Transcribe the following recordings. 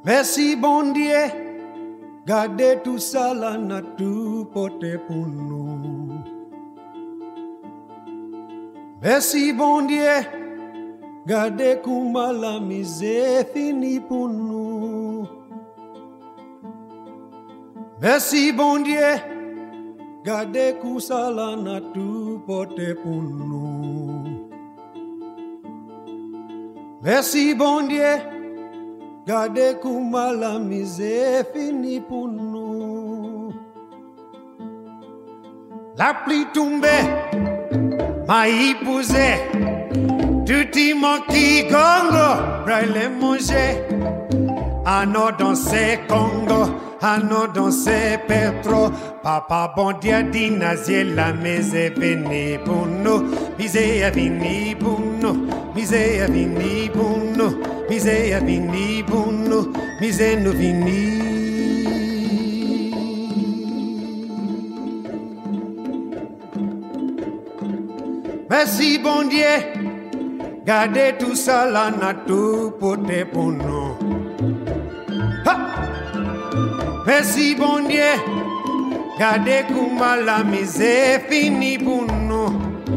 Merci bon Dieu, gardez tout ça là, n'a tout porté pour nous. Merci bon Dieu, gardez comment la misère finit pour nous. Merci bon Dieu, gardez tout ça là, n'a tout porté pour nous. Merci bon Dieu, gardez comment la misère finit pour nous. La pluie tombée m'a épousé, tout y manque Congo, braille manger. À nos danser Congo, à nos danser Petro. Papa bon Dieu dit nazier la misère vini pour nous, misère vini pour nous, misère vini pour nous, misère vini pour nous, misère nous vini. Merci bon Dieu, gardez tout ça là, n'a tout porté pour nous. Ha! Merci bon Dieu, gardez comment la misère finit pour nous.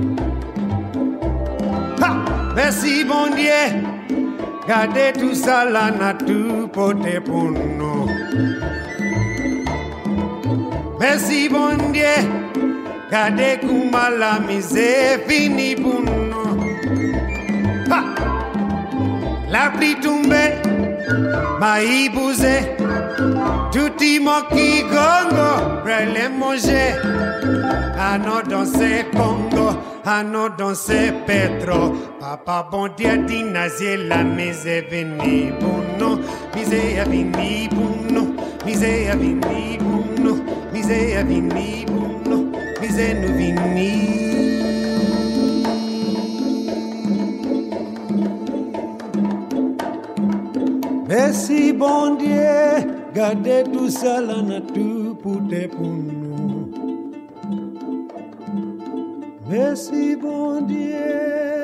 Ha! Merci bon Dieu, gardez tout ça là, n'a tout porté pour nous. Merci bon Dieu, gardez comment la misère finit pour nous. Ha! La pluie tombée m'a épousé, tout y manque Congo, prêt manger. À nous danser Congo, à nous danser Petro. Papa bon Dieu dit nazier la misère vini pour nous, misère vini pour nous, misère vini pour nous, misère vini pour nous, misère nous vini. Merci bon Dieu, gardez tout ça là, n'a tout porté pour nous. Merci bon Dieu.